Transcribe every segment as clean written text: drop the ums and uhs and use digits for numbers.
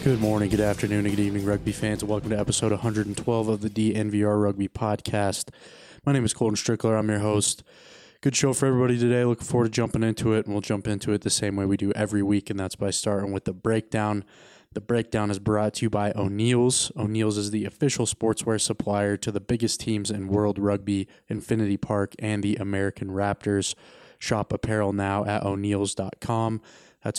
Good morning, good afternoon, and good evening, rugby fans, and welcome to episode 112 of the DNVR Rugby Podcast. My name is Colton Strickler. I'm your host. Good show for everybody today. Looking forward to jumping into it, and we'll jump into it the same way we do every week, and that's by starting with the breakdown. The breakdown is brought to you by O'Neill's. O'Neill's is the official sportswear supplier to the biggest teams in World Rugby, Infinity Park, and the American Raptors. Shop apparel now at O'Neills.com. That's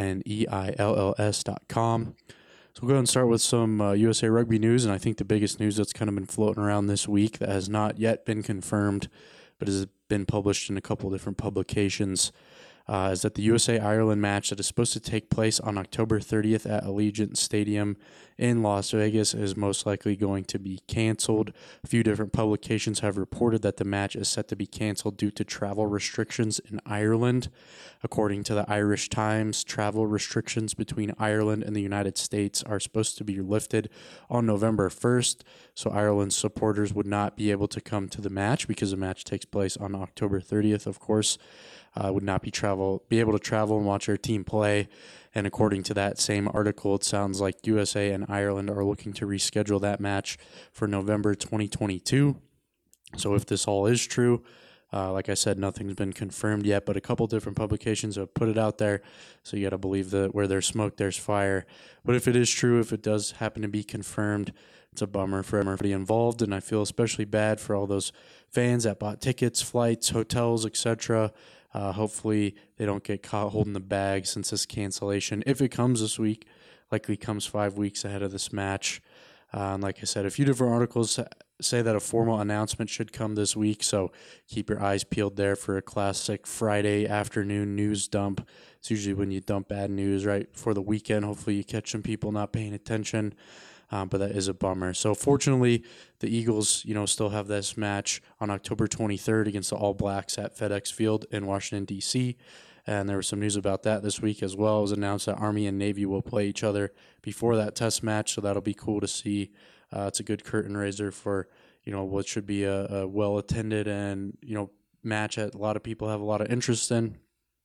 ONEILLS.com. So we'll go ahead and start with some USA Rugby news, and I think the biggest news that's kind of been floating around this week that has not yet been confirmed, but has been published in a couple different publications, is that the USA-Ireland match that is supposed to take place on October 30th at Allegiant Stadium in Las Vegas is most likely going to be canceled. A few different publications have reported that the match is set to be canceled due to travel restrictions in Ireland. According to the Irish Times, travel restrictions between Ireland and the United States are supposed to be lifted on November 1st, so Ireland's supporters would not be able to come to the match because the match takes place on October 30th, of course. Would not be able to travel and watch their team play. And according to that same article, it sounds like USA and Ireland are looking to reschedule that match for November 2022. So if this all is true, like I said, nothing's been confirmed yet, but a couple different publications have put it out there. So you got to believe that where there's smoke, there's fire. But if it is true, if it does happen to be confirmed, it's a bummer for everybody involved. And I feel especially bad for all those fans that bought tickets, flights, hotels, etc. Hopefully they don't get caught holding the bag since this cancellation, if it comes this week, likely comes 5 weeks ahead of this match. And like I said, a few different articles say that a formal announcement should come this week, so keep your eyes peeled there for a classic Friday afternoon news dump. It's usually when you dump bad news right before the weekend. Hopefully you catch some people not paying attention. But that is a bummer. So fortunately, the Eagles, still have this match on October 23rd against the All Blacks at FedEx Field in Washington, D.C., and there was some news about that this week as well. It was announced that Army and Navy will play each other before that test match, so that'll be cool to see. It's a good curtain raiser for, what should be a well-attended and, match that a lot of people have a lot of interest in.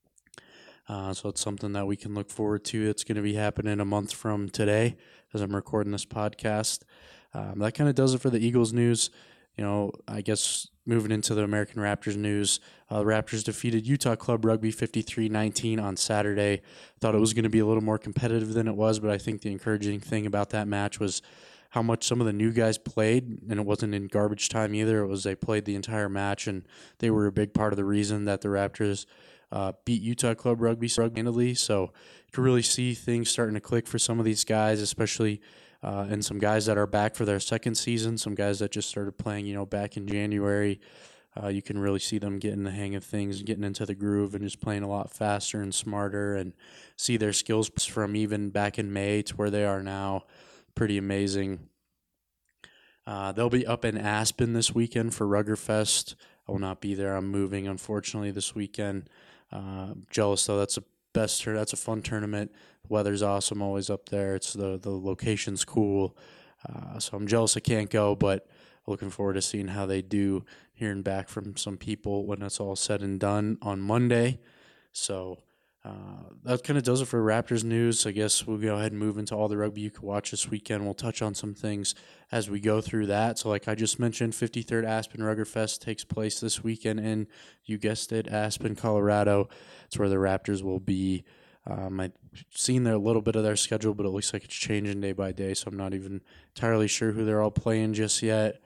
So it's something that we can look forward to. It's going to be happening a month from today as I'm recording this podcast. That kind of does it for the Eagles news. I guess moving into the American Raptors news, the Raptors defeated Utah Club Rugby 53-19 on Saturday. Thought it was going to be a little more competitive than it was, but I think the encouraging thing about that match was how much some of the new guys played, and it wasn't in garbage time either. It was they played the entire match, and they were a big part of the reason that the Raptors beat Utah Club Rugby handily. So you can really see things starting to click for some of these guys, especially and some guys that are back for their second season, some guys that just started playing, back in January. You can really see them getting the hang of things, getting into the groove, and just playing a lot faster and smarter, and see their skills from even back in May to where they are now. Pretty amazing. They'll be up in Aspen this weekend for Ruggerfest. I will not be there. I'm moving, unfortunately, this weekend. Jealous, though. That's a fun tournament. The weather's awesome, always up there. It's the location's cool. So I'm jealous I can't go, but looking forward to seeing how they do, hearing back from some people when it's all said and done on Monday. So that kind of does it for Raptors news. I guess we'll go ahead and move into all the rugby you can watch this weekend. We'll touch on some things as we go through that. So like I just mentioned, 53rd Aspen Ruggerfest takes place this weekend in, you guessed it, Aspen, Colorado. It's where the Raptors will be. I've seen a little bit of their schedule, but it looks like it's changing day by day, so I'm not even entirely sure who they're all playing just yet.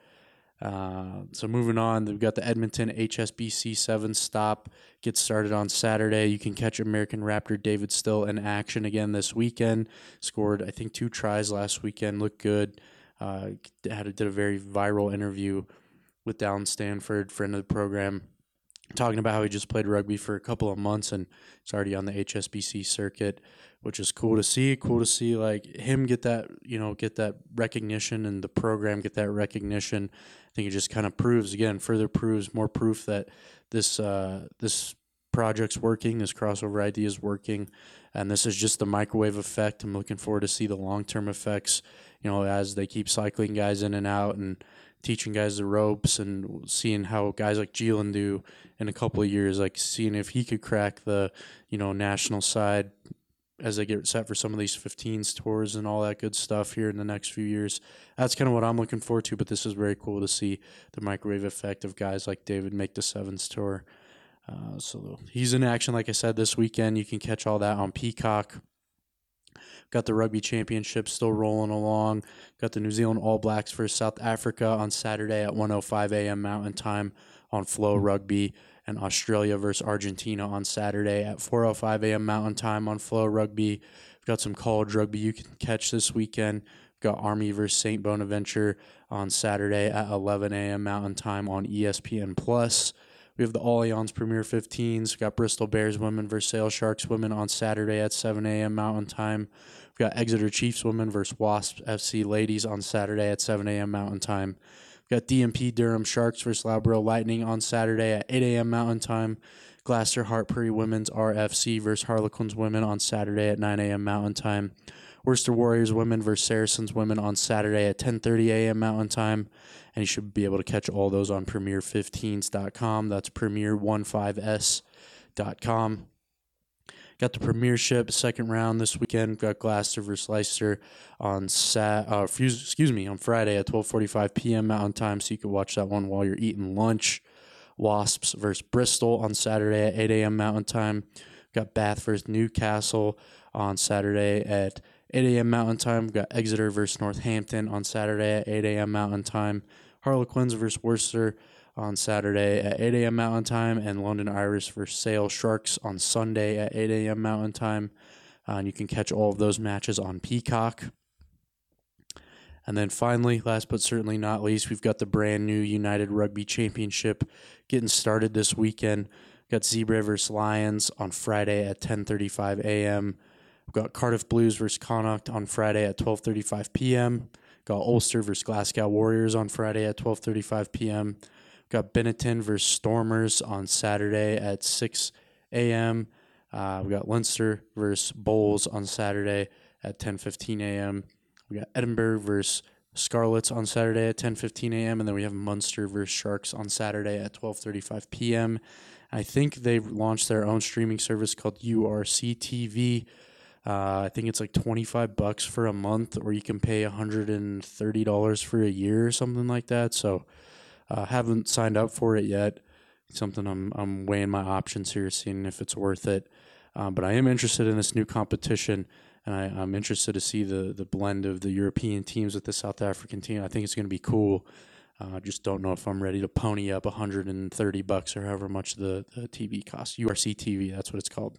So moving on, we've got the Edmonton HSBC 7 stop. Gets started on Saturday. You can catch American Raptor David Still in action again this weekend. Scored, I think, 2 tries last weekend. Looked good. Did a very viral interview with Dallin Stanford, friend of the program, talking about how he just played rugby for a couple of months and it's already on the HSBC circuit, which is cool to see. Cool to see like him get that recognition and the program get that recognition. I think it just kind of further proves more proof that this project's working, this crossover idea is working, and this is just the microwave effect. I'm looking forward to see the long-term effects, as they keep cycling guys in and out and teaching guys the ropes and seeing how guys like Geelan do in a couple of years, like seeing if he could crack the, national side as they get set for some of these 15s tours and all that good stuff here in the next few years. That's kind of what I'm looking forward to, but this is very cool to see the microwave effect of guys like David make the Sevens tour. So he's in action, like I said, this weekend. You can catch all that on Peacock. Got the Rugby Championship still rolling along. Got the New Zealand All Blacks versus South Africa on Saturday at 1:05 a.m. Mountain Time on Flow Rugby, and Australia versus Argentina on Saturday at 4:05 a.m. Mountain Time on Flow Rugby. We've got some college rugby you can catch this weekend. We've got Army versus St. Bonaventure on Saturday at 11 a.m. Mountain Time on ESPN+. We have the Allianz Premier 15s. We've got Bristol Bears women versus Sale Sharks women on Saturday at 7 a.m. Mountain Time. We've got Exeter Chiefs women versus Wasps FC ladies on Saturday at 7 a.m. Mountain Time. We've got DMP Durham Sharks versus Loughborough Lightning on Saturday at 8 a.m. Mountain Time. Gloucester Hartpury women's RFC versus Harlequins women on Saturday at 9 a.m. Mountain Time. Worcester Warriors women versus Saracens women on Saturday at 10:30 a.m. Mountain Time. And you should be able to catch all those on Premier15s.com. That's Premier15s.com. Got the Premiership second round this weekend. Got Gloucester versus Leicester on Friday at 12:45 p.m. Mountain Time, so you can watch that one while you're eating lunch. Wasps versus Bristol on Saturday at 8 a.m. Mountain Time. Got Bath versus Newcastle on Saturday at 8 a.m. Mountain Time. We've got Exeter versus Northampton on Saturday at 8 a.m. Mountain Time. Harlequins versus Worcester on Saturday at 8 a.m. Mountain Time. And London Irish versus Sale Sharks on Sunday at 8 a.m. Mountain Time. And you can catch all of those matches on Peacock. And then finally, last but certainly not least, we've got the brand new United Rugby Championship getting started this weekend. We've got Zebra versus Lions on Friday at 10:35 a.m. We've got Cardiff Blues versus Connacht on Friday at 12:35 p.m. Got Ulster versus Glasgow Warriors on Friday at 12:35 p.m. We've got Benetton versus Stormers on Saturday at 6 a.m. We got Leinster versus Bowls on Saturday at 10:15 a.m. We got Edinburgh versus Scarlets on Saturday at 10:15 a.m. And then we have Munster versus Sharks on Saturday at 12:35 p.m. I think they've launched their own streaming service called URC TV. I think it's like $25 for a month, or you can pay $130 for a year or something like that. So haven't signed up for it yet. Something I'm weighing my options here, seeing if it's worth it. But I am interested in this new competition, and I'm interested to see the blend of the European teams with the South African team. I think it's going to be cool. I just don't know if I'm ready to pony up $130 or however much the TV costs. URC TV, that's what it's called.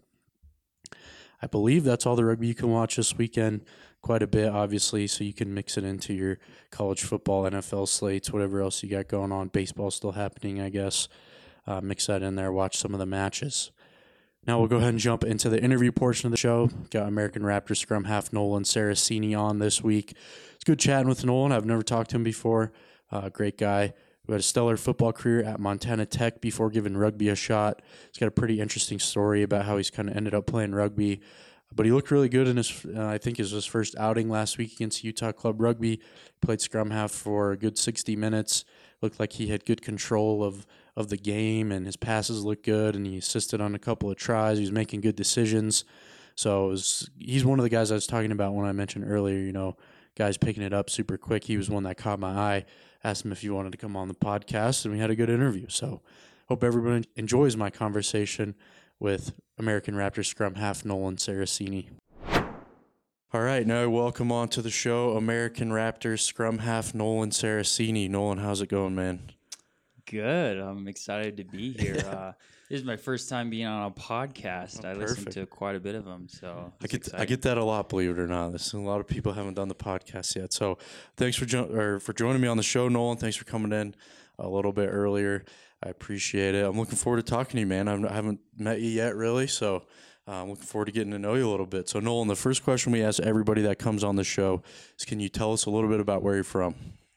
I believe that's all the rugby you can watch this weekend. Quite a bit, obviously, so you can mix it into your college football, NFL slates, whatever else you got going on. Baseball's still happening, I guess. Mix that in there, watch some of the matches. Now we'll go ahead and jump into the interview portion of the show. Got American Raptors scrum half Nolan Saracini on this week. It's good chatting with Nolan. I've never talked to him before. Great guy who had a stellar football career at Montana Tech before giving rugby a shot. He's got a pretty interesting story about how he's kind of ended up playing rugby. But he looked really good in his, I think it was his first outing last week against Utah Club Rugby. Played scrum half for a good 60 minutes. Looked like he had good control of the game, and his passes looked good, and he assisted on a couple of tries. He was making good decisions. So he's one of the guys I was talking about when I mentioned earlier, guys picking it up super quick. He was one that caught my eye. Asked him if he wanted to come on the podcast, and we had a good interview. So hope everyone enjoys my conversation with American Raptors scrum half Nolan Saracini. All right, now welcome on to the show, American Raptors scrum half Nolan Saracini. Nolan, how's it going, man? Good. I'm excited to be here. This is my first time being on a podcast. I listened to quite a bit of them, so I get that a lot, believe it or not. A lot of people haven't done the podcast yet. So thanks for joining me on the show, Nolan. Thanks for coming in a little bit earlier. I appreciate it. I'm looking forward to talking to you, man. I haven't met you yet, really, so I'm looking forward to getting to know you a little bit. So, Nolan, the first question we ask everybody that comes on the show is, can you tell us a little bit about where you're from?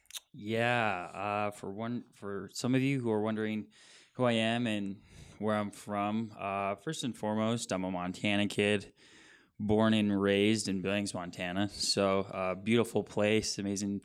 Yeah. For some of you who are wondering who I am and where I'm from, first and foremost, I'm a Montana kid, born and raised in Billings, Montana. So, beautiful place, amazing,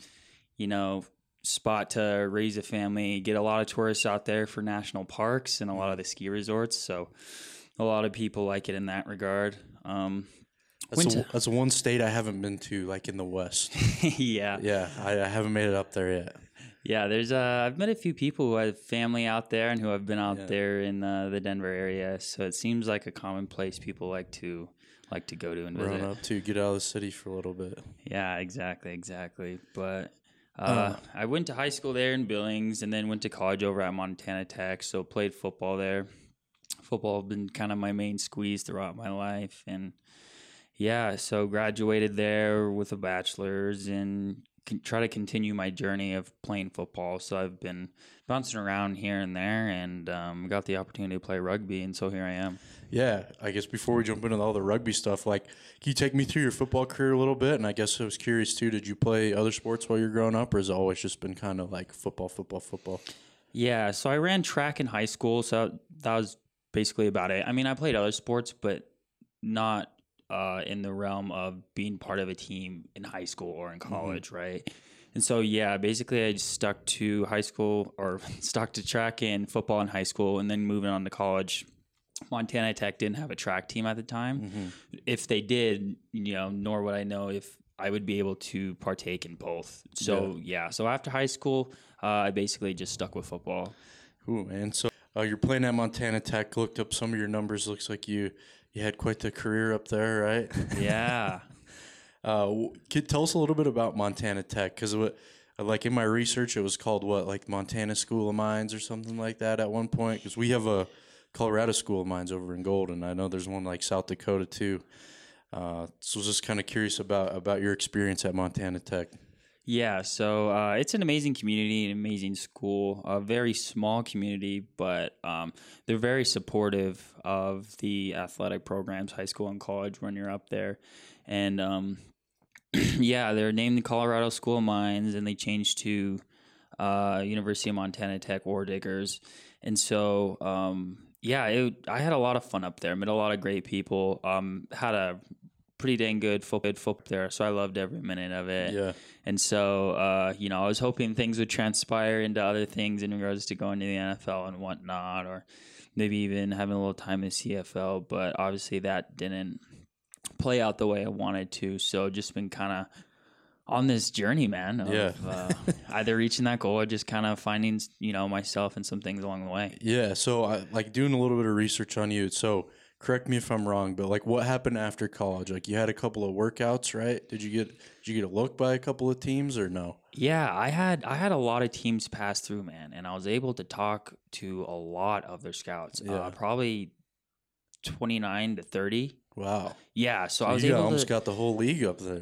spot to raise a family, get a lot of tourists out there for national parks and a lot of the ski resorts. So a lot of people like it in that regard. That's one state I haven't been to, like in the West. Yeah. Yeah, I haven't made it up there yet. Yeah, I've met a few people who have family out there and who have been out there in the Denver area. So it seems like a common place people like to go to and visit. Run up to get out of the city for a little bit. Yeah, exactly. But I went to high school there in Billings and then went to college over at Montana Tech. So played football there. Football has been kind of my main squeeze throughout my life. And yeah, so graduated there with a bachelor's and try to continue my journey of playing football. So I've been bouncing around here and there and got the opportunity to play rugby. And so here I am. Yeah, I guess before we jump into all the rugby stuff, like, can you take me through your football career a little bit? And I guess I was curious too, did you play other sports while you were growing up, or has it always just been kind of like football? Yeah, so I ran track in high school, so that was basically about it. I mean, I played other sports, but not in the realm of being part of a team in high school or in college, right? And so, yeah, basically I just stuck to high school or stuck to track and football in high school, and then moving on to college. Montana Tech didn't have a track team at the time. If they did, nor would I know if I would be able to partake in both. So, so after high school, I basically just stuck with football. Cool, man. So you're playing at Montana Tech. Looked up some of your numbers. Looks like you had quite the career up there, right? Yeah. Tell us a little bit about Montana Tech, because like in my research, it was called like Montana School of Mines or something like that at one point, because we have a Colorado School of Mines over in Golden. I know there's one like South Dakota too. So I was just kind of curious about your experience at Montana Tech. Yeah, so it's an amazing community, an amazing school, a very small community, but they're very supportive of the athletic programs, high school and college, when you're up there. And yeah, they're named the Colorado School of Mines, and they changed to University of Montana Tech Ore Diggers. And so, I had a lot of fun up there, met a lot of great people, had a pretty dang good football there, so I loved every minute of it. Yeah. And so, I was hoping things would transpire into other things in regards to going to the NFL and whatnot, or maybe even having a little time in CFL, but obviously that didn't play out the way I wanted to, so just been kind of on this journey, man, of either reaching that goal or just kind of finding, myself and some things along the way. Yeah, so I like doing a little bit of research on you, so correct me if I'm wrong, but like, what happened after college? Like, you had a couple of workouts, right? Did you get a look by a couple of teams or no? Yeah, I had a lot of teams pass through, man, and I was able to talk to a lot of their scouts. Probably 29 to 30. Wow. Yeah, so I was able to almost got the whole league up there.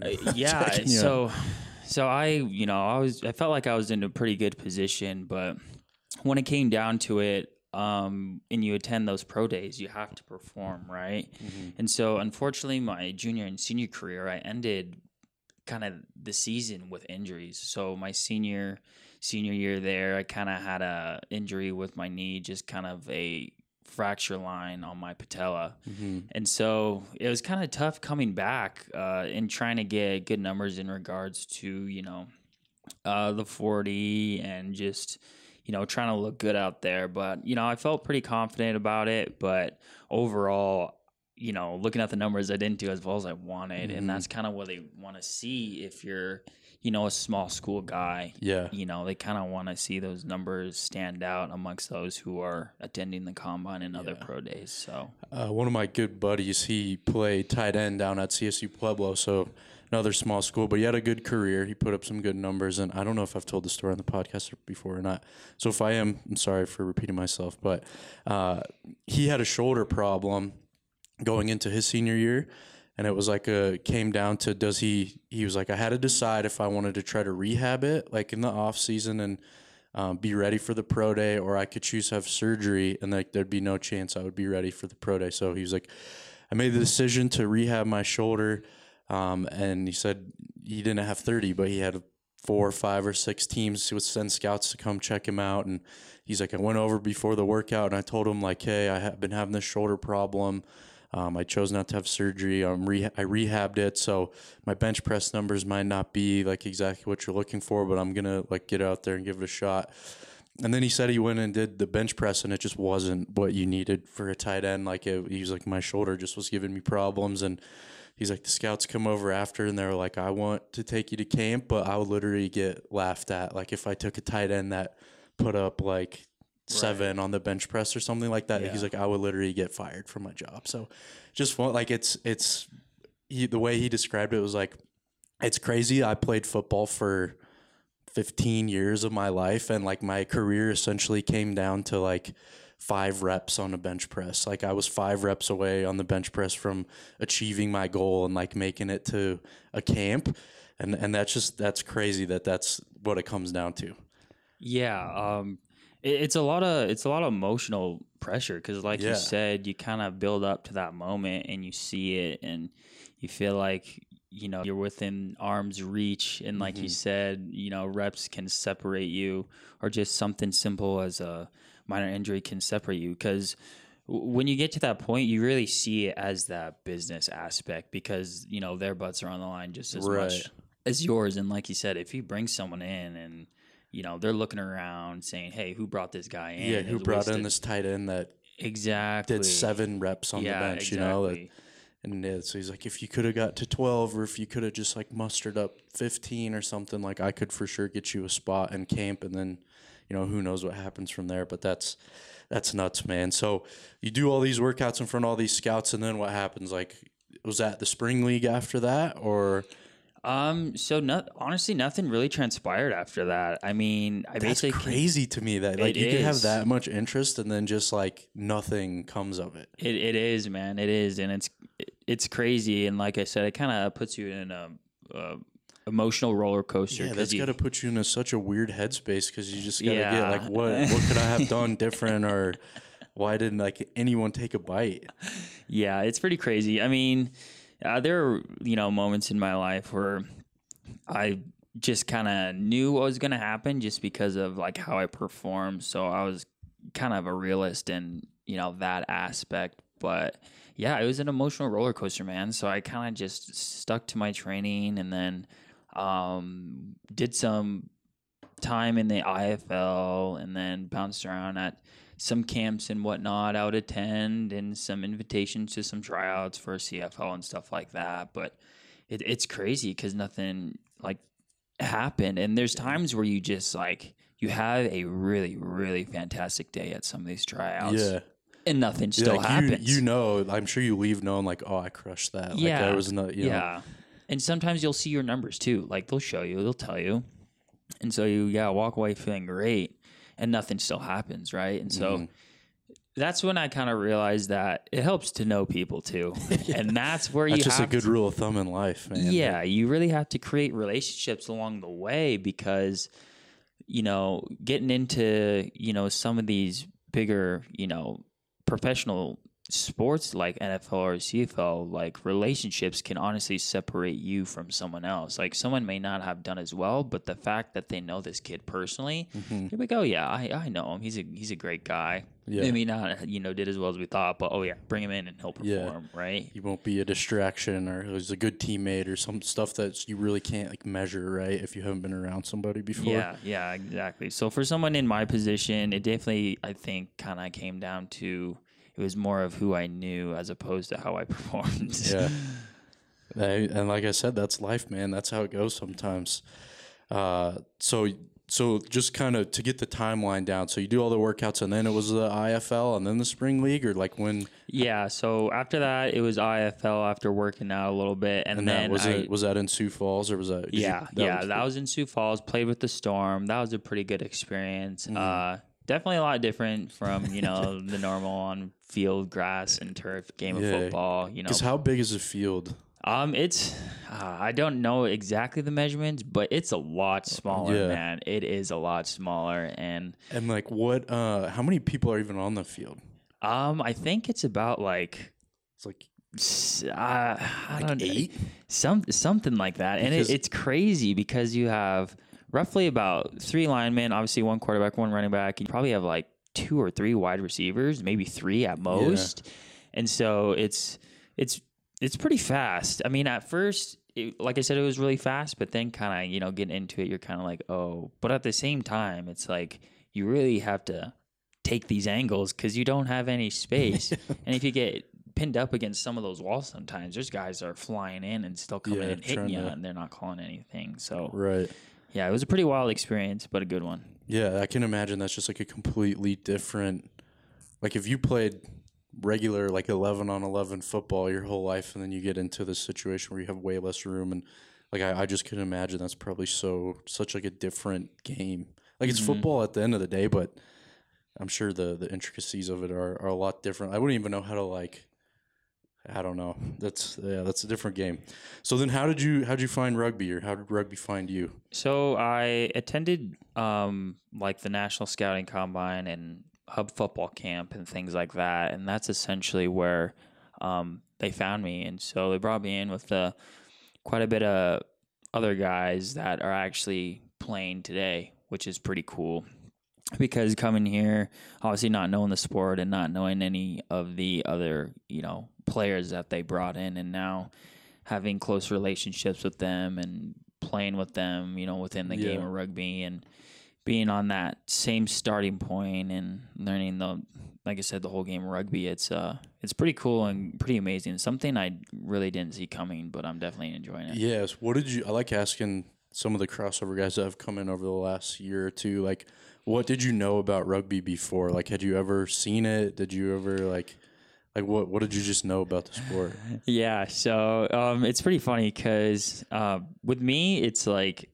So I felt like I was in a pretty good position, but when it came down to it, and you attend those pro days, you have to perform, right? And so unfortunately my junior and senior career, I ended kind of the season with injuries. So my senior year there, I kind of had a injury with my knee, just kind of a fracture line on my patella. And so it was kind of tough coming back and trying to get good numbers in regards to, the 40 and just, trying to look good out there. But, I felt pretty confident about it. But overall, looking at the numbers, I didn't do as well as I wanted. And that's kind of what they want to see if you're, a small school guy. Yeah. They kind of want to see those numbers stand out amongst those who are attending the combine and other pro days. So one of my good buddies, he played tight end down at CSU Pueblo, so another small school, but he had a good career. He put up some good numbers, and I don't know if I've told the story on the podcast before or not. So if I am, I'm sorry for repeating myself, but he had a shoulder problem going into his senior year. And it was like came down to he was like, I had to decide if I wanted to try to rehab it like in the off season and be ready for the pro day, or I could choose to have surgery and like there'd be no chance I would be ready for the pro day. So he was like, I made the decision to rehab my shoulder. And he said he didn't have 30, but he had 4 or 5 or 6 teams who would send scouts to come check him out. And he's like, I went over before the workout and I told him like, hey, I have been having this shoulder problem. I chose not to have surgery. I rehabbed it, so my bench press numbers might not be like exactly what you're looking for, but I'm gonna like get out there and give it a shot. And then he said he went and did the bench press, and it just wasn't what you needed for a tight end. Like he was like, my shoulder just was giving me problems, and he's like, the scouts come over after and they're like, I want to take you to camp, but I would literally get laughed at. Like if I took a tight end that put up like 7 on the bench press or something like that, he's like, I would literally get fired from my job. So just like the way he described it was like, it's crazy. I played football for 15 years of my life, and like my career essentially came down to like 5 reps on a bench press. Like I was 5 reps away on the bench press from achieving my goal and like making it to a camp. And that's crazy that's what it comes down to. Yeah. It's a lot of emotional pressure because, like you said, you kind of build up to that moment and you see it and you feel like, you know, you're within arm's reach. And like you said, you know, reps can separate you, or just something simple as a minor injury can separate you. Because when you get to that point, you really see it as that business aspect because, you know, their butts are on the line just as much as yours. And like you said, if you bring someone in and, you know, they're looking around saying, hey, who brought this guy in? Yeah, who brought in this tight end that did 7 reps on the bench, you know? And so he's like, if you could have got to 12 or if you could have just like mustered up 15 or something, like I could for sure get you a spot in camp. And then, you know, who knows what happens from there. But that's nuts, man. So you do all these workouts in front of all these scouts, and then what happens? Like, was that the spring league after that, or? Honestly, nothing really transpired after that. I mean, that's crazy to me that like you could have that much interest and then just like nothing comes of it. It is, man. It is, and it's crazy. And like I said, it kind of puts you in a emotional roller coaster. Yeah, that's got to put you in such a weird headspace because you just got to get like, what could I have done different, or why didn't like anyone take a bite? Yeah, it's pretty crazy. I mean. There are, you know, moments in my life where I just kind of knew what was going to happen just because of like how I perform. So I was kind of a realist in, you know, that aspect. But yeah, it was an emotional roller coaster, man. So I kind of just stuck to my training and then did some time in the IFL and then bounced around at some camps and whatnot I would attend, and some invitations to some tryouts for CFL and stuff like that. But it's crazy because nothing like happened. And there's times where you just like, you have a really, really fantastic day at some of these tryouts. Yeah. And nothing still happens. You know, I'm sure you leave knowing like, oh, I crushed that. Like I was not, you know. And sometimes you'll see your numbers too. Like they'll show you, they'll tell you. And so you walk away feeling great. And nothing still happens, right? And so that's when I kind of realized that it helps to know people too. And that's where that's just a good rule of thumb in life, man. Yeah, you really have to create relationships along the way because, you know, getting into, you know, some of these bigger, you know, professional sports like NFL or CFL, like relationships can honestly separate you from someone else. Like someone may not have done as well, but the fact that they know this kid personally, they're like, oh yeah, I know him. He's a great guy. Yeah. Maybe not, you know, did as well as we thought, but oh yeah, bring him in and he'll perform, right? He won't be a distraction, or he's a good teammate, or some stuff that you really can't like measure, right? If you haven't been around somebody before. Yeah, exactly. So for someone in my position, it definitely, I think, kind of came down to, it was more of who I knew as opposed to how I performed. Yeah. And like I said, that's life, man. That's how it goes sometimes. So just kind of to get the timeline down. So you do all the workouts and then it was the IFL and then the spring league, or like when? Yeah. So after that, it was IFL after working out a little bit. And then was that in Sioux Falls, or was that? That was in Sioux Falls. Played with the Storm. That was a pretty good experience. Definitely a lot different from, you know, the normal on field grass and turf game of football, you know. Because how big is the field? It's I don't know exactly the measurements, but it's a lot smaller, man. It is a lot smaller. And like what how many people are even on the field? I think it's about like it's like I don't know, 8? Something like that. And it's crazy because you have roughly about 3 linemen, obviously 1 quarterback, 1 running back. You probably have like 2 or 3 wide receivers, maybe 3 at most. Yeah. And so it's pretty fast. I mean, at first, like I said, it was really fast, but then kind of, you know, getting into it, you're kind of like, oh. But at the same time, it's like you really have to take these angles because you don't have any space. And if you get pinned up against some of those walls sometimes. There's guys that are flying in and still coming and hitting you, and they're not calling anything. So, right. Yeah, it was a pretty wild experience, but a good one. Yeah, I can imagine that's just like a completely different. Like if you played regular like 11-on-11 football your whole life, and then you get into this situation where you have way less room, and like I just can imagine that's probably such like a different game. Like it's football at the end of the day, but I'm sure the intricacies of it are a lot different. I wouldn't even know how to like. I don't know. That's a different game. So then, how'd you find rugby, or how did rugby find you? So I attended like the National Scouting Combine and Hub Football Camp and things like that, and that's essentially where they found me. And so they brought me in with quite a bit of other guys that are actually playing today, which is pretty cool. Because coming here, obviously not knowing the sport and not knowing any of the other, players that they brought in, and now having close relationships with them and playing with them, within the game of rugby, and being on that same starting point and learning like I said, the whole game of rugby, it's pretty cool and pretty amazing. Something I really didn't see coming, but I'm definitely enjoying it. Yes. I like asking some of the crossover guys that have come in over the last year or two, like, what did you know about rugby before? Like, had you ever seen it? Did you ever like what did you just know about the sport? Yeah, so it's pretty funny because with me, it's like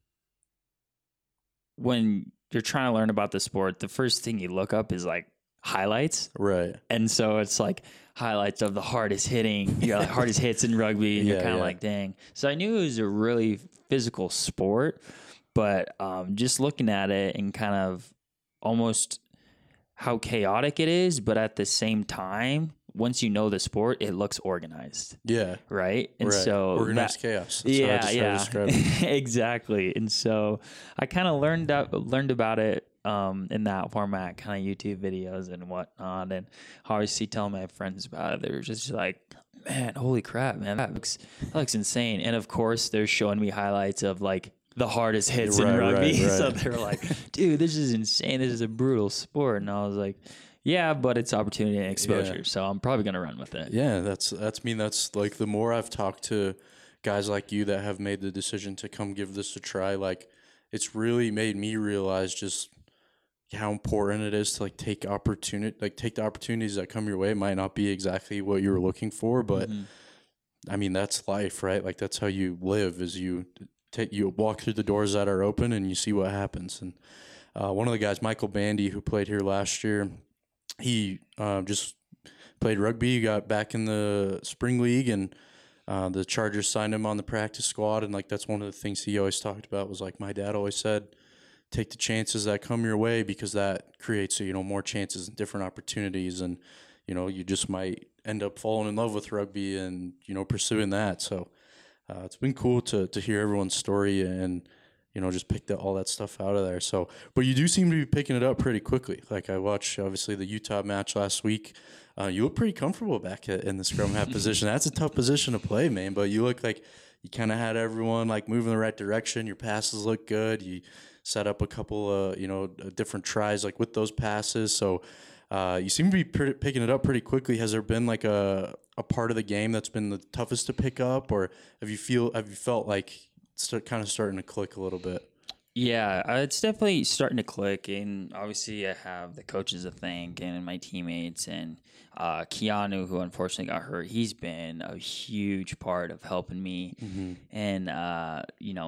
when you're trying to learn about the sport, the first thing you look up is like highlights, right? And so it's like highlights of the hardest hardest hits in rugby, and you're kind of like, dang. So I knew it was a really physical sport, but just looking at it and kind of almost how chaotic it is, but at the same time, once you know the sport, it looks organized. Yeah. Right. And so organized chaos. That's how I describe it. Exactly. And so I kind of learned about it in that format, kind of YouTube videos and whatnot, and obviously telling my friends about it. They were just like, man, holy crap, man, that looks insane. And of course, they're showing me highlights of like the hardest hits in rugby. Right. So they were like, dude, this is insane. This is a brutal sport. And I was like, yeah, but it's opportunity and exposure. Yeah. So I'm probably going to run with it. Yeah, that's like the more I've talked to guys like you that have made the decision to come give this a try, like it's really made me realize just how important it is to like take the opportunities that come your way. It might not be exactly what you were looking for, but I mean, that's life, right? Like that's how you live, is you walk through the doors that are open and you see what happens. And one of the guys, Michael Bandy, who played here last year, he just played rugby. He got back in the spring league, and the Chargers signed him on the practice squad. And like that's one of the things he always talked about, was like, my dad always said, take the chances that come your way, because that creates more chances and different opportunities, and you just might end up falling in love with rugby and pursuing that. So it's been cool to hear everyone's story and just pick all that stuff out of there. So, but you do seem to be picking it up pretty quickly. Like I watched obviously the Utah match last week. You look pretty comfortable back in the scrum half position. That's a tough position to play, man. But you look like you kind of had everyone like moving in the right direction. Your passes look good. You set up a couple of different tries like with those passes. So you seem to be picking it up pretty quickly. Has there been like a part of the game that's been the toughest to pick up, or have you felt like it's kind of starting to click a little bit? Yeah, it's definitely starting to click, and obviously I have the coaches to thank and my teammates, and Keanu, who unfortunately got hurt. He's been a huge part of helping me and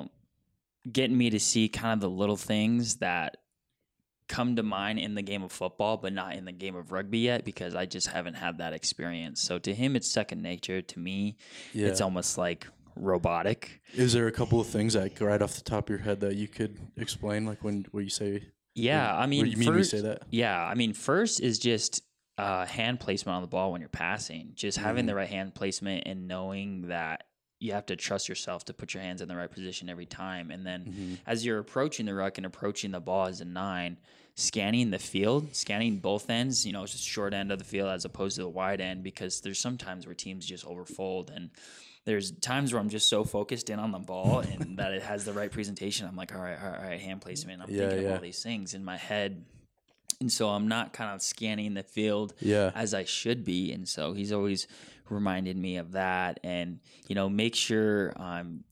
getting me to see kind of the little things that come to mind in the game of football, but not in the game of rugby yet, because I just haven't had that experience. So to him, it's second nature. To me, it's almost like robotic. Is there a couple of things that right off the top of your head that you could explain, like when you say? Yeah, I mean, what do you mean when you say that? Yeah, I mean, first is just hand placement on the ball when you're passing. Just having the right hand placement and knowing that you have to trust yourself to put your hands in the right position every time. And then as you're approaching the ruck and approaching the ball as a 9, scanning the field, scanning both ends, just short end of the field as opposed to the wide end, because there's some times where teams just overfold, and there's times where I'm just so focused in on the ball and that it has the right presentation. I'm like, all right, hand placement. I'm thinking of all these things in my head. And so I'm not kind of scanning the field Yeah. as I should be. And so he's always reminded me of that, and, make sure I'm,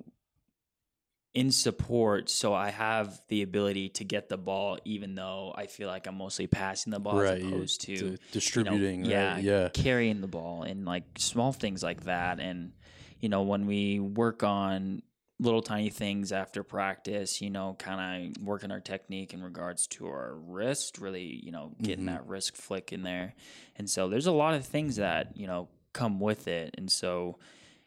in support, so I have the ability to get the ball, even though I feel like I'm mostly passing the ball Right. as opposed to Distributing. Right? Yeah. carrying the ball, and like small things like that. And when we work on little tiny things after practice, kind of working our technique in regards to our wrist, really, getting that wrist flick in there. And so there's a lot of things that come with it. And so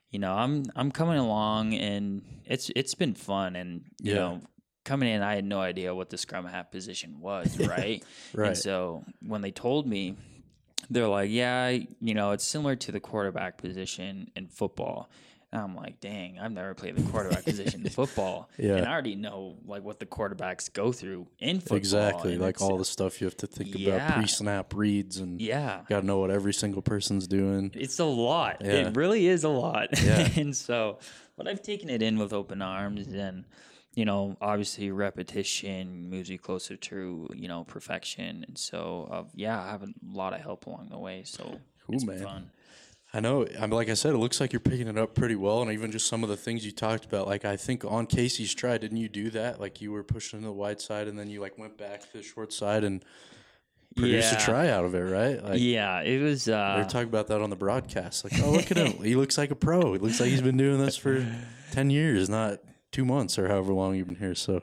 I'm coming along, and it's been fun. And coming in, I had no idea what the scrum half position was, right? Right. And so when they told me, they're like, yeah, it's similar to the quarterback position in football. And I'm like, dang, I've never played the quarterback position in football. Yeah. And I already know like what the quarterbacks go through in football. Exactly. And Like all the stuff you have to think about, pre-snap reads, and got to know what every single person's doing. It's a lot. Yeah. It really is a lot. Yeah. And so, but I've taken it in with open arms, and, obviously repetition moves you closer to, perfection. And so, I have a lot of help along the way. So it's been fun. I know. Like I said, it looks like you're picking it up pretty well, and even just some of the things you talked about. Like I think on Casey's try, didn't you do that? Like you were pushing to the wide side, and then you like went back to the short side and produced a try out of it, right? Like, it was. they were talking about that on the broadcast. Like, oh, look at him. He looks like a pro. He looks like he's been doing this for 10 years, not 2 months or however long you've been here. So,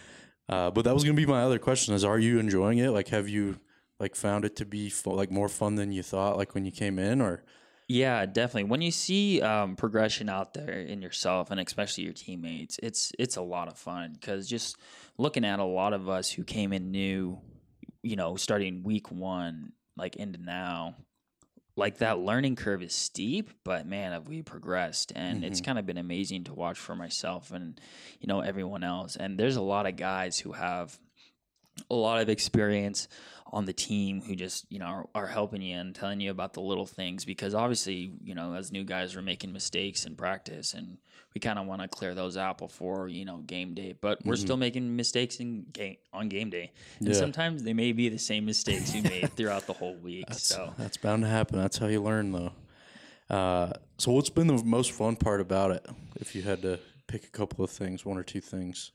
but that was gonna be my other question: is are you enjoying it? Like, have you like found it to be more fun than you thought? Like when you came in, or Yeah, definitely. When you see progression out there in yourself, and especially your teammates, it's a lot of fun, because just looking at a lot of us who came in new, starting week 1, like into now, like that learning curve is steep, but man, have we progressed. And it's kind of been amazing to watch for myself and, everyone else. And there's a lot of guys who have a lot of experience on the team who just, are helping you and telling you about the little things, because obviously, as new guys, we're making mistakes in practice, and we kind of want to clear those out before, game day, but we're still making mistakes on game day. And sometimes they may be the same mistakes you made throughout the whole week. That's bound to happen. That's how you learn, though. So what's been the most fun part about it? If you had to pick a couple of things, 1 or 2 things.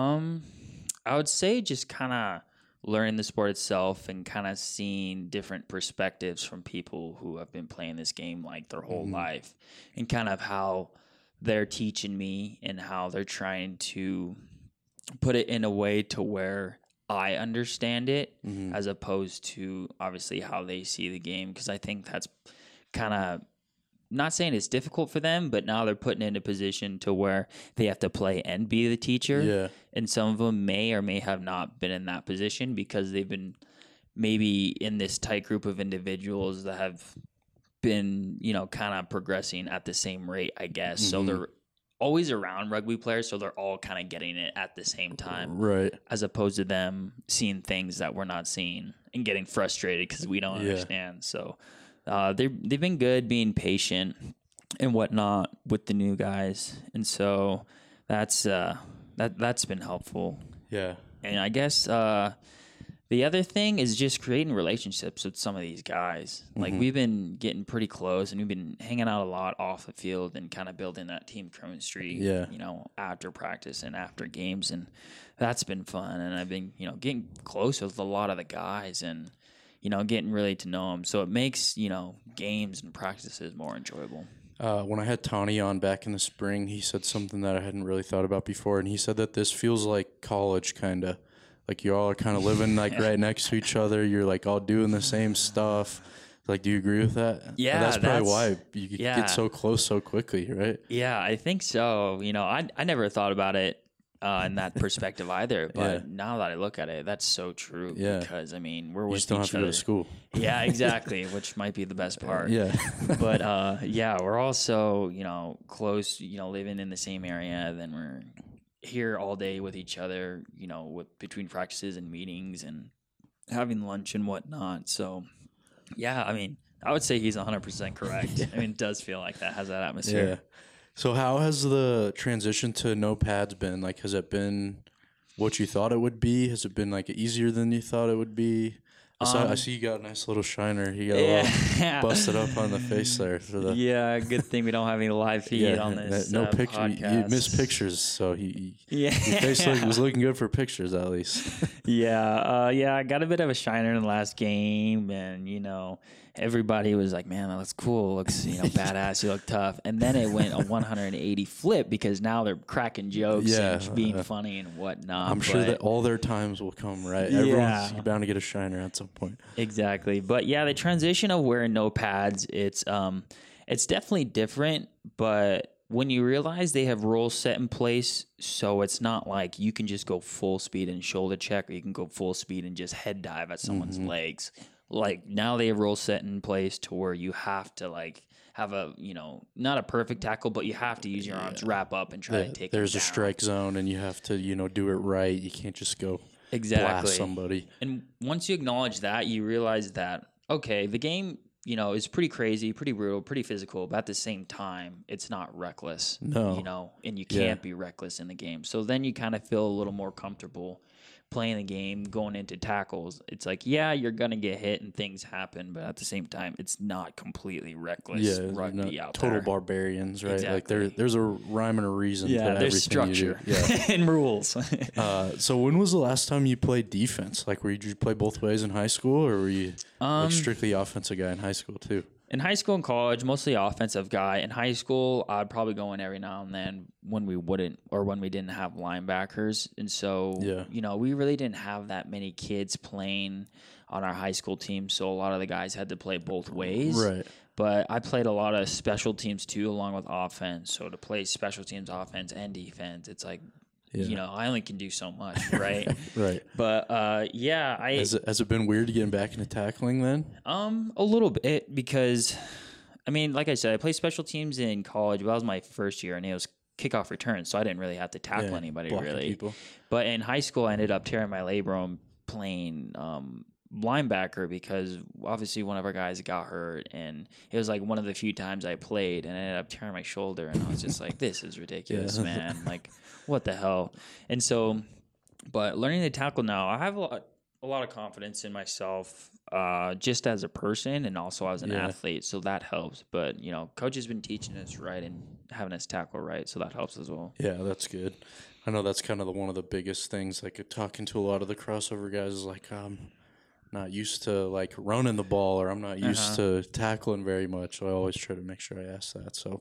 I would say just kind of learning the sport itself, and kind of seeing different perspectives from people who have been playing this game like their whole life, and kind of how they're teaching me and how they're trying to put it in a way to where I understand it, as opposed to obviously how they see the game. Because I think that's kind of, not saying it's difficult for them, but now they're putting in a position to where they have to play and be the teacher. Yeah. And some of them may or may have not been in that position, because they've been maybe in this tight group of individuals that have been, kind of progressing at the same rate, I guess. So they're always around rugby players, so they're all kind of getting it at the same time. Right. As opposed to them seeing things that we're not seeing and getting frustrated because we don't understand. So they've been good, being patient and whatnot with the new guys, and so that's been helpful. Yeah. And I guess the other thing is just creating relationships with some of these guys. Like we've been getting pretty close, and we've been hanging out a lot off the field and kind of building that team chemistry. Yeah. After practice and after games, and that's been fun. And I've been getting close with a lot of the guys, and getting really to know them. So it makes, games and practices more enjoyable. When I had Tawny on back in the spring, he said something that I hadn't really thought about before, and he said that this feels like college, kind of. Like you all are kind of living like right next to each other. You're like all doing the same stuff. Like, do you agree with that? Yeah. That's probably why you get so close so quickly, right? Yeah, I think so. I never thought about it in that perspective either. But now that I look at it, that's so true. Yeah. Because, we're with each other. You just don't have to go to school. Yeah, exactly, which might be the best part. Yeah. But, we're also, close, living in the same area. Then we're here all day with each other, between practices and meetings and having lunch and whatnot. So, yeah, I would say he's 100% correct. It does feel like that, has that atmosphere. Yeah. So how has the transition to no pads been? Like, has it been what you thought it would be? Has it been like easier than you thought it would be? I see you got a nice little shiner. You got a little busted up on the face there. For the Yeah, good thing we don't have any live feed on this no picture. podcast. You missed pictures, so your Yeah. face was looking good for pictures at least. Yeah, I got a bit of a shiner in the last game, and everybody was like, "Man, that looks cool. Looks badass. You look tough." And then it went a 180 flip because now they're cracking jokes and being funny and whatnot. I'm sure that all their times will come, right? Yeah. Everyone's bound to get a shiner at some point. Exactly, but yeah, the transition of wearing no pads, it's definitely different, but when you realize they have rules set in place, so it's not like you can just go full speed and shoulder check, or you can go full speed and just head dive at someone's legs. Like now they have rules set in place to where you have to have a not a perfect tackle, but you have to use your arms, wrap up, and try to take. There's them a down. Strike zone, and you have to do it right. You can't just go Exactly. blast somebody. And once you acknowledge that, you realize that okay, the game is pretty crazy, pretty brutal, pretty physical, but at the same time, it's not reckless. No. And you can't be reckless in the game. So then you kind of feel a little more comfortable playing the game, going into tackles. It's like, yeah, you're going to get hit and things happen, but at the same time, it's not completely reckless rugby out total there. barbarians, right? Exactly. Like there's a rhyme and a reason to everything there's structure you do. Yeah. and rules. So when was the last time you played defense? Like, did you play both ways in high school, or were you strictly offensive guy in high school too? In high school and college, mostly offensive guy. In high school, I'd probably go in every now and then when we didn't have linebackers. And so, we really didn't have that many kids playing on our high school team. So a lot of the guys had to play both ways. Right. But I played a lot of special teams too, along with offense. So to play special teams, offense, and defense, it's like, I only can do so much, right? Right. But Has it been weird getting back into tackling then? A little bit because, like I said, I played special teams in college, but that was my first year, and it was kickoff return, so I didn't really have to tackle anybody really. People. But in high school, I ended up tearing my labrum playing linebacker because obviously one of our guys got hurt, and it was like one of the few times I played, and I ended up tearing my shoulder, and I was just like, this is ridiculous, man. Like, what the hell? And so, but learning to tackle now, I have a lot of confidence in myself, just as a person and also as an athlete, so that helps. But coach has been teaching us right and having us tackle right, so that helps as well. Yeah, that's good. I know that's kind of one of the biggest things. Like talking to a lot of the crossover guys is like, not used to like running the ball, or I'm not used to tackling very much. So I always try to make sure I ask that. So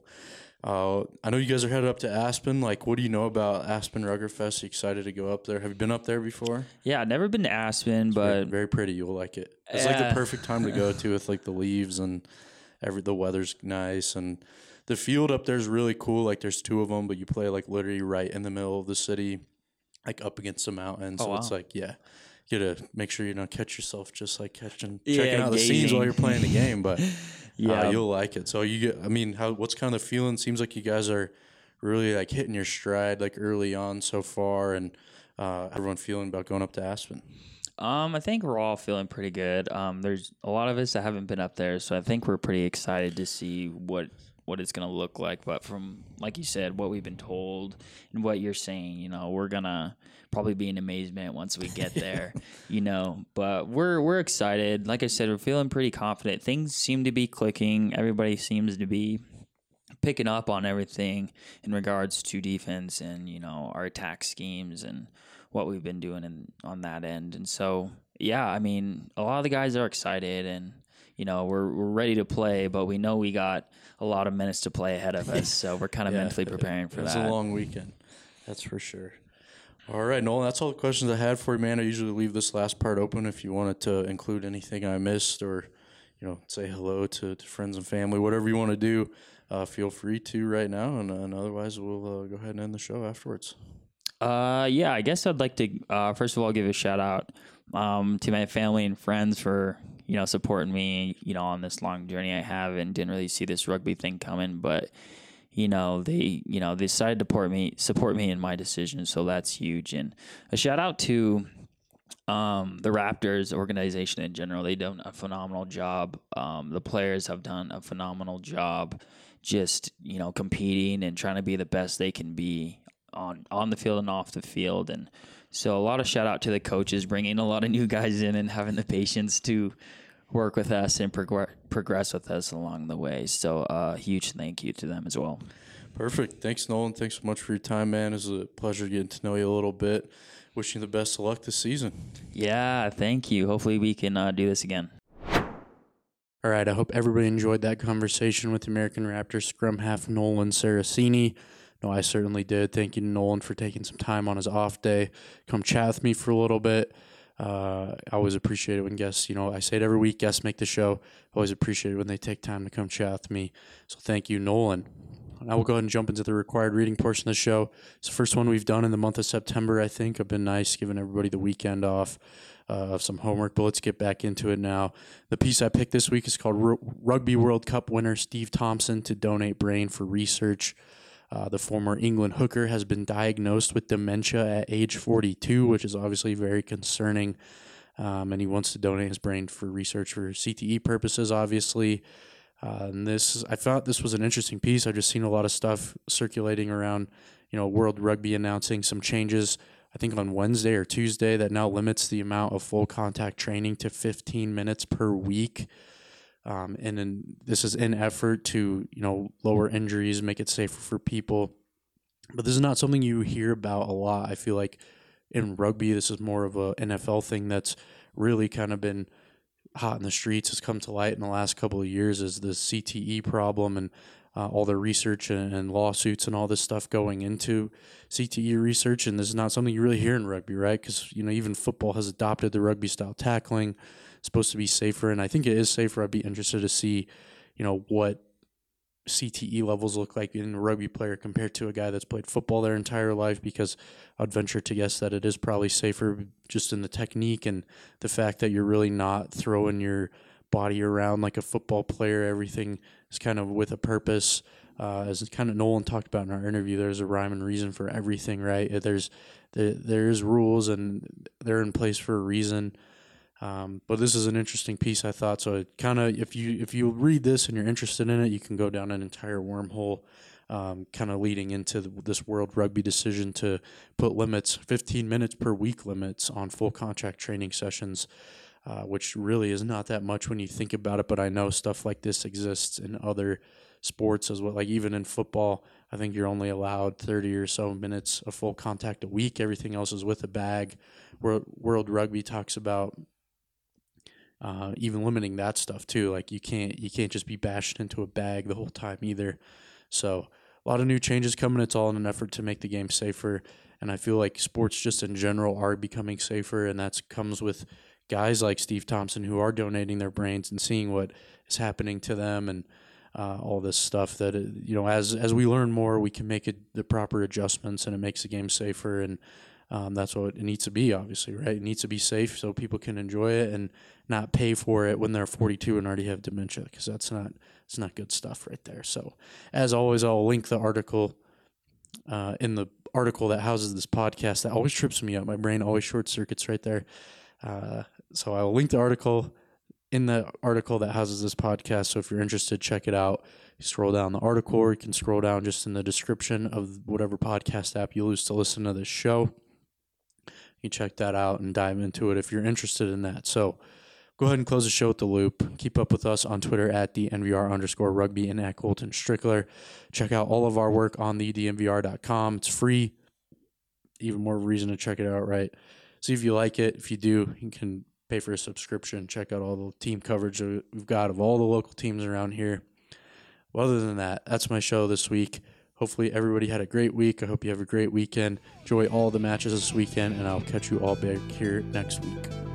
I know you guys are headed up to Aspen. Like, what do you know about Aspen Ruggerfest? Are you excited to go up there? Have you been up there before? Yeah, I've never been to Aspen, but very, very pretty. You'll like it. It's like the perfect time to go to with like the leaves and the weather's nice, and the field up there is really cool. Like there's two of them, but you play like literally right in the middle of the city, like up against the mountain. So it's like, you gotta make sure you don't catch yourself just like checking out the scenes while you're playing the game. But you'll like it. So what's kind of the feeling? Seems like you guys are really like hitting your stride like early on so far, and everyone feeling about going up to Aspen. I think we're all feeling pretty good. There's a lot of us that haven't been up there, so I think we're pretty excited to see what it's going to look like. But from, like you said, what we've been told and what you're saying, we're going to probably be in amazement once we get there, But we're excited. Like I said, we're feeling pretty confident. Things seem to be clicking. Everybody seems to be picking up on everything in regards to defense and, our attack schemes and what we've been doing on that end. And so, a lot of the guys are excited, and we're ready to play, but we know we got a lot of minutes to play ahead of us, so we're kind of mentally preparing for that. It's a long weekend, that's for sure. All right, Nolan, that's all the questions I had for you, man. I usually leave this last part open if you wanted to include anything I missed, or say hello to friends and family, whatever you want to do. Feel free to right now, and otherwise we'll go ahead and end the show afterwards. I guess I'd like to first of all give a shout out to my family and friends for supporting me on this long journey I have, and didn't really see this rugby thing coming, but they decided to support me in my decision, so that's huge. And a shout out to the Raptors organization in general. They've done a phenomenal job. The players have done a phenomenal job just competing and trying to be the best they can be on the field and off the field, and So a lot of shout out to the coaches bringing a lot of new guys in and having the patience to work with us and progress with us along the way. So huge thank you to them as well. Perfect. Thanks, Nolan. Thanks so much for your time, man. It was a pleasure getting to know you a little bit. Wishing you the best of luck this season. Yeah, thank you. Hopefully we can do this again. All right, I hope everybody enjoyed that conversation with the American Raptors scrum half Nolan Saraceni. No, I certainly did. Thank you to Nolan for taking some time on his off day. Come chat with me for a little bit. I always appreciate it when guests, I say it every week, guests make the show. I always appreciate it when they take time to come chat with me. So thank you, Nolan. Now we'll go ahead and jump into the required reading portion of the show. It's the first one we've done in the month of September, I think. I've been nice, giving everybody the weekend off of some homework, but let's get back into it now. The piece I picked this week is called Rugby World Cup winner Steve Thompson to donate brain for research. The former England hooker has been diagnosed with dementia at age 42, which is obviously very concerning, and he wants to donate his brain for research for CTE purposes, obviously. And I thought this was an interesting piece. I've just seen a lot of stuff circulating around, World Rugby announcing some changes, I think on Wednesday or Tuesday, that now limits the amount of full contact training to 15 minutes per week. This is in effort to, lower injuries, make it safer for people. But this is not something you hear about a lot. I feel like in rugby, this is more of a NFL thing that's really kind of been hot in the streets, has come to light in the last couple of years, is the CTE problem and all the research and lawsuits and all this stuff going into CTE research. And this is not something you really hear in rugby, right? Because, even football has adopted the rugby style tackling. It's supposed to be safer, and I think it is safer. I'd be interested to see, what CTE levels look like in a rugby player compared to a guy that's played football their entire life, because I'd venture to guess that it is probably safer just in the technique and the fact that you're really not throwing your body around like a football player. Everything is kind of with a purpose. As kind of Nolan talked about in our interview, there's a rhyme and reason for everything, right? There's rules and they're in place for a reason. But this is an interesting piece, I thought. So it kind of, if you read this and you're interested in it, you can go down an entire wormhole, kind of leading into this World Rugby decision to put limits, 15 minutes per week limits on full contract training sessions, which really is not that much when you think about it. But I know stuff like this exists in other sports as well. Like even in football, I think you're only allowed 30 or so minutes of full contact a week. Everything else is with a bag. World Rugby talks about even limiting that stuff too. Like you can't just be bashed into a bag the whole time either. So a lot of new changes coming. It's all in an effort to make the game safer. And I feel like sports just in general are becoming safer, and that comes with guys like Steve Thompson who are donating their brains and seeing what is happening to them and all this stuff that, as we learn more, we can make the proper adjustments and it makes the game safer. And that's what it needs to be, obviously, right? It needs to be safe so people can enjoy it and not pay for it when they're 42 and already have dementia, because it's not good stuff right there. So as always, I'll link the article in the article that houses this podcast. That always trips me up. My brain always short circuits right there. So I will link the article in the article that houses this podcast. So if you're interested, check it out. You scroll down the article, or you can scroll down just in the description of whatever podcast app you use to listen to this show. You check that out and dive into it if you're interested in that. So go ahead and close the show with the loop. Keep up with us on Twitter at @DNVR_rugby and at Colton Strickler. Check out all of our work on thednvr.com. It's free. Even more reason to check it out, right? See if you like it. If you do, you can pay for a subscription. Check out all the team coverage that we've got of all the local teams around here. Well, other than that, that's my show this week. Hopefully everybody had a great week. I hope you have a great weekend. Enjoy all the matches this weekend, and I'll catch you all back here next week.